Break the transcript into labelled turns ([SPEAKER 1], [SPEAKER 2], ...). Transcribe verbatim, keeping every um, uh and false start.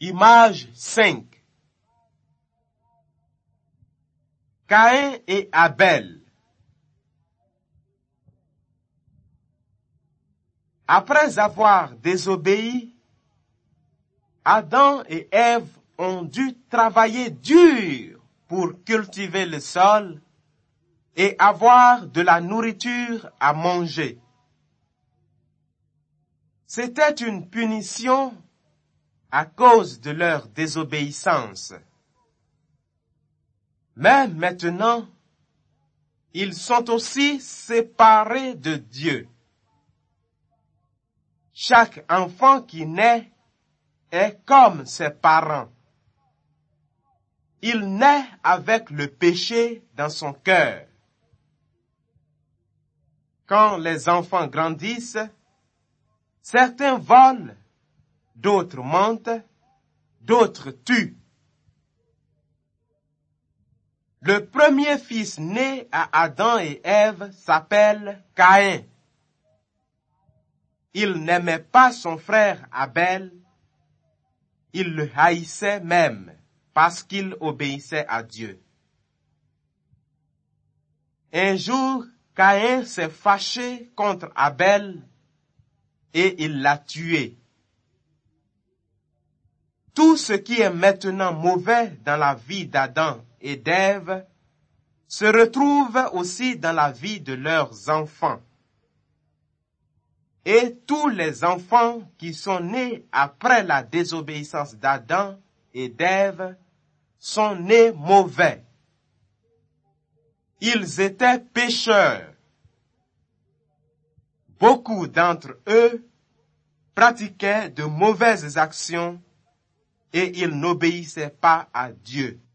[SPEAKER 1] Image cinq. Caïn et Abel. Après avoir désobéi, Adam et Ève ont dû travailler dur pour cultiver le sol et avoir de la nourriture à manger. C'était une punition à cause de leur désobéissance. Mais maintenant, ils sont aussi séparés de Dieu. Chaque enfant qui naît est comme ses parents. Il naît avec le péché dans son cœur. Quand les enfants grandissent, certains volent, d'autres mentent, d'autres tuent. Le premier fils né à Adam et Ève s'appelle Caïn. Il n'aimait pas son frère Abel, il le haïssait même parce qu'il obéissait à Dieu. Un jour, Caïn s'est fâché contre Abel et il l'a tué. Tout ce qui est maintenant mauvais dans la vie d'Adam et d'Ève se retrouve aussi dans la vie de leurs enfants. Et tous les enfants qui sont nés après la désobéissance d'Adam et d'Ève sont nés mauvais. Ils étaient pécheurs. Beaucoup d'entre eux pratiquaient de mauvaises actions et ils n'obéissaient pas à Dieu.